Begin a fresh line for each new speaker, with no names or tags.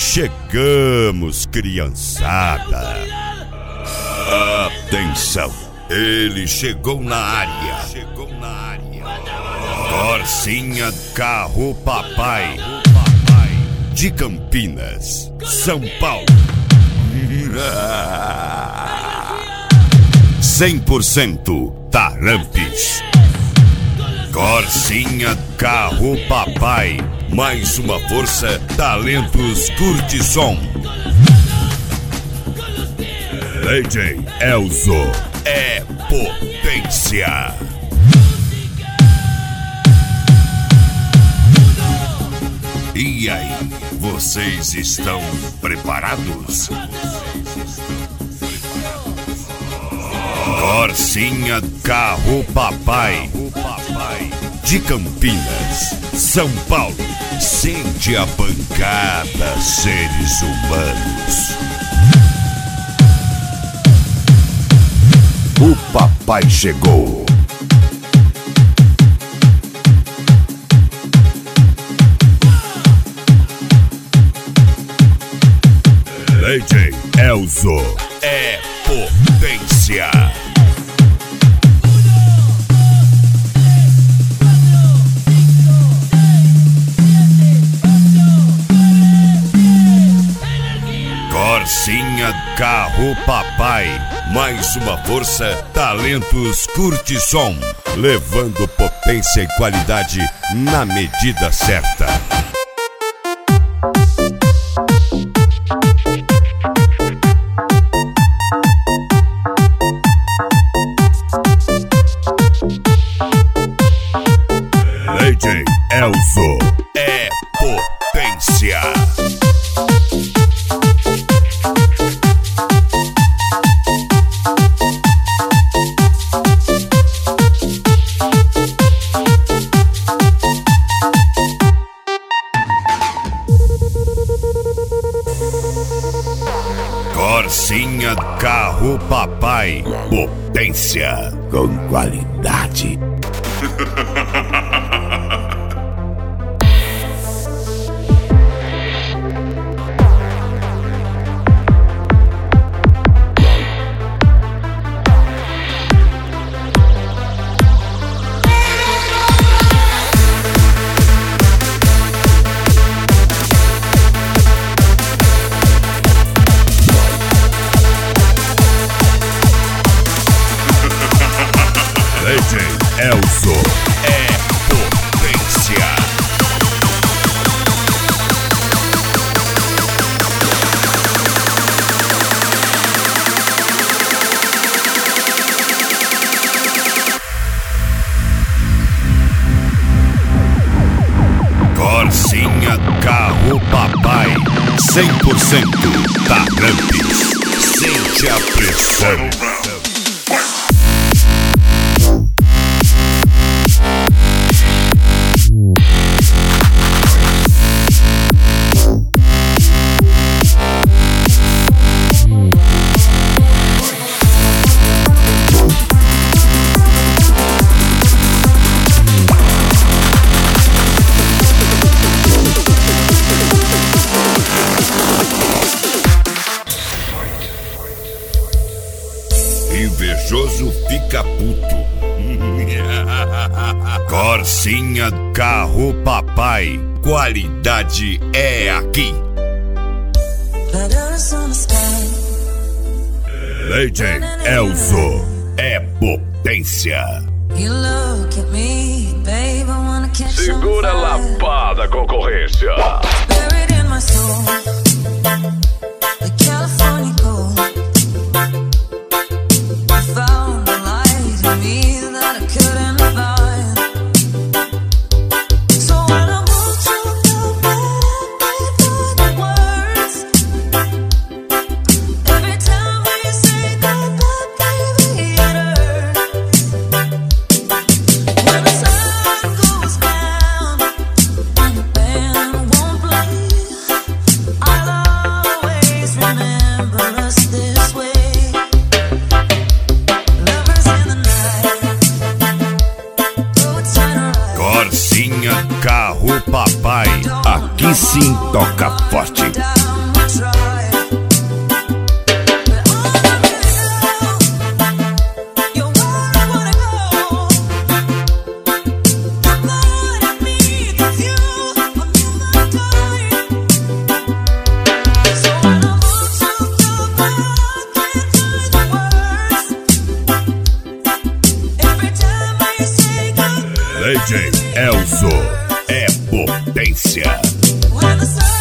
Chegamos, criançada. Atenção, ele chegou na área. Corsinha Carro Papai, de Campinas, São Paulo. 100% Tarampes. Corsinha Carro Papai, mais uma força, talentos Curtisson. DJ Elzo é potência. E aí, vocês estão preparados? Corsinha Carro Papai, de Campinas, São Paulo. Sente a pancada, seres humanos. O papai chegou. DJ Elzo é potência. Corsinha Carro Papai, mais uma força, talentos Curtisson, levando potência e qualidade na medida certa. DJ Elzo é potência. Corsinha Carro Papai, potência com qualidade. DJ Elzo é potência. Corsinha Carro Papai, 100% Tarampes. Sente a pressão. Invejoso fica puto. Corsinha Carro Papai, qualidade é aqui. DJ Elzo é potência.
Segura a lapada, concorrência.
Corsinha Carro Papai, aqui sim toca forte. DJ Elzo é potência.
When the sun